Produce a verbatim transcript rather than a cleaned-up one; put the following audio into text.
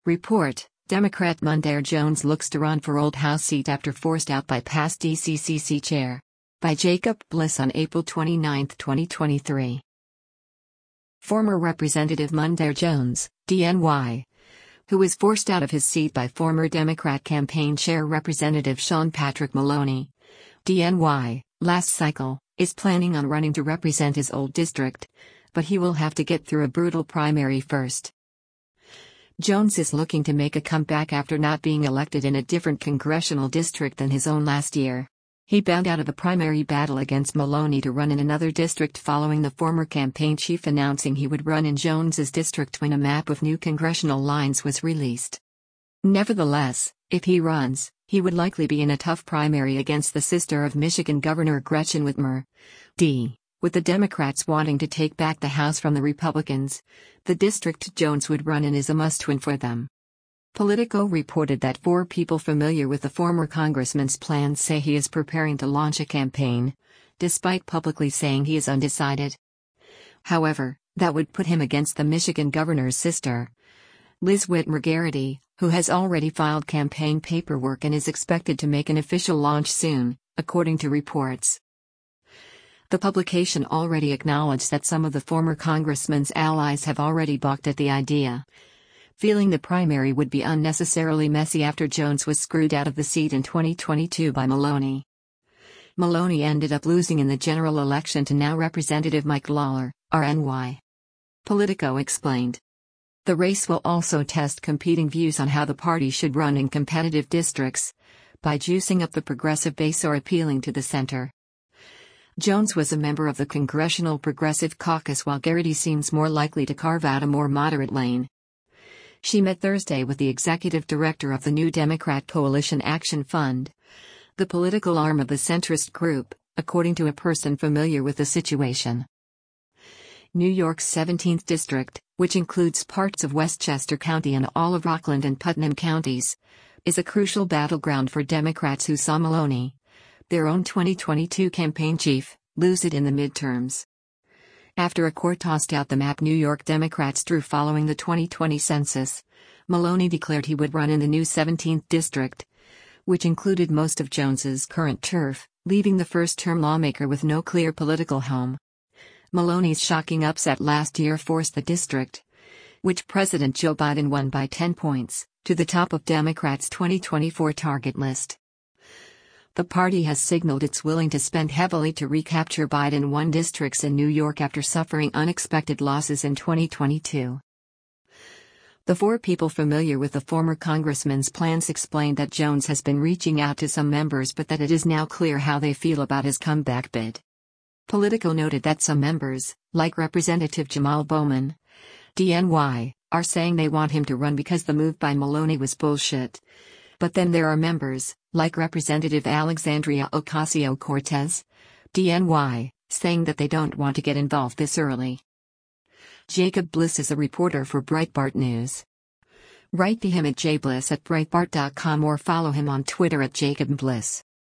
Report: Democrat Mondaire Jones looks to run for old House seat after forced out by past D C C C chair. By Jacob Bliss on April twenty-ninth, twenty twenty-three. Former Representative Mondaire Jones, D N Y, who was forced out of his seat by former Democrat campaign chair Representative Sean Patrick Maloney, D N Y, last cycle, is planning on running to represent his old district, but he will have to get through a brutal primary first. Jones is looking to make a comeback after not being elected in a different congressional district than his own last year. He bowed out of a primary battle against Maloney to run in another district following the former campaign chief announcing he would run in Jones's district when a map of new congressional lines was released. Nevertheless, if he runs, he would likely be in a tough primary against the sister of Michigan Governor Gretchen Whitmer, D. With the Democrats wanting to take back the House from the Republicans, the district Jones would run in is a must-win for them. Politico reported that four people familiar with the former congressman's plans say he is preparing to launch a campaign, despite publicly saying he is undecided. However, that would put him against the Michigan governor's sister, Liz Whitmer Garrity, who has already filed campaign paperwork and is expected to make an official launch soon, according to reports. The publication already acknowledged that some of the former congressman's allies have already balked at the idea, feeling the primary would be unnecessarily messy after Jones was screwed out of the seat in twenty twenty-two by Maloney. Maloney ended up losing in the general election to now Representative Mike Lawler, R N Y. Politico explained. The race will also test competing views on how the party should run in competitive districts, by juicing up the progressive base or appealing to the center. Jones was a member of the Congressional Progressive Caucus while Garrity seems more likely to carve out a more moderate lane. She met Thursday with the executive director of the New Democrat Coalition Action Fund, the political arm of the centrist group, according to a person familiar with the situation. New York's seventeenth District, which includes parts of Westchester County and all of Rockland and Putnam counties, is a crucial battleground for Democrats who saw Maloney, their own twenty twenty-two campaign chief, lose it in the midterms. After a court tossed out the map New York Democrats drew following the twenty twenty census, Maloney declared he would run in the new seventeenth District, which included most of Jones's current turf, leaving the first-term lawmaker with no clear political home. Maloney's shocking upset last year forced the district, which President Joe Biden won by ten points, to the top of Democrats' twenty twenty-four target list. The party has signaled it's willing to spend heavily to recapture Biden-won districts in New York after suffering unexpected losses in twenty twenty-two. The four people familiar with the former congressman's plans explained that Jones has been reaching out to some members but that it is now clear how they feel about his comeback bid. Politico noted that some members, like Representative Jamal Bowman, D N Y, are saying they want him to run because the move by Maloney was bullshit. But then there are members, like Representative Alexandria Ocasio-Cortez, D N Y, saying that they don't want to get involved this early. Jacob Bliss is a reporter for Breitbart News. Write to him at jbliss at breitbart dot com or follow him on Twitter at Jacob Bliss.